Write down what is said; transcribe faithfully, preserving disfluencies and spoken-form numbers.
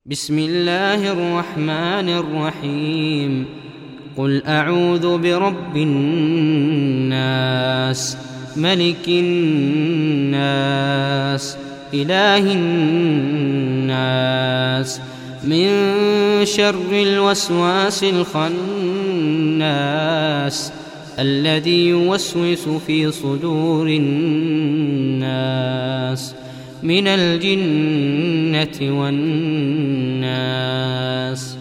بسم الله الرحمن الرحيم. قل أعوذ برب الناس ملك الناس إله الناس من شر الوسواس الخناس الذي يوسوس في صدور الناس من الجنة والناس.